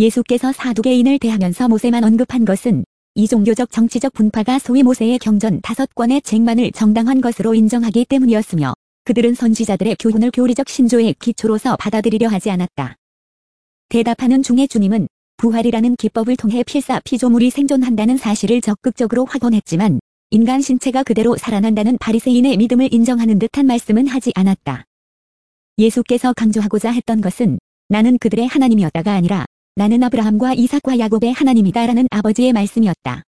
예수께서 사두개인을 대하면서 모세만 언급한 것은 이 종교적 정치적 분파가 소위 모세의 경전 5권의 책만을 정당한 것으로 인정하기 때문이었으며 그들은 선지자들의 교훈을 교리적 신조의 기초로서 받아들이려 하지 않았다. 대답하는 중에 주님은 부활이라는 기법을 통해 필사피조물이 생존한다는 사실을 적극적으로 확언했지만 인간 신체가 그대로 살아난다는 바리새인의 믿음을 인정하는 듯한 말씀은 하지 않았다. 예수께서 강조하고자 했던 것은 나는 그들의 하나님이었다가 아니라 나는 아브라함과 이삭과 야곱의 하나님이다라는 아버지의 말씀이었다.